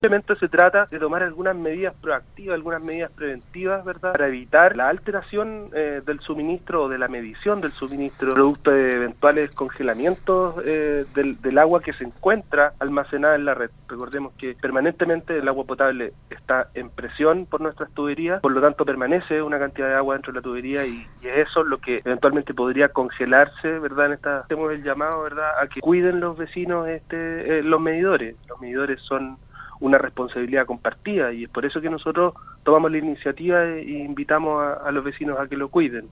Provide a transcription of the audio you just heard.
Simplemente se trata de tomar algunas medidas proactivas, algunas medidas preventivas, ¿verdad?, para evitar la alteración del suministro o de la medición del suministro, producto de eventuales congelamientos del agua que se encuentra almacenada en la red. Recordemos que permanentemente el agua potable está en presión por nuestras tuberías, por lo tanto permanece una cantidad de agua dentro de la tubería y eso es lo que eventualmente podría congelarse, ¿verdad? Hacemos el llamado, ¿verdad?, a que cuiden los vecinos los medidores. Los medidores son una responsabilidad compartida y es por eso que nosotros tomamos la iniciativa e invitamos a los vecinos a que lo cuiden.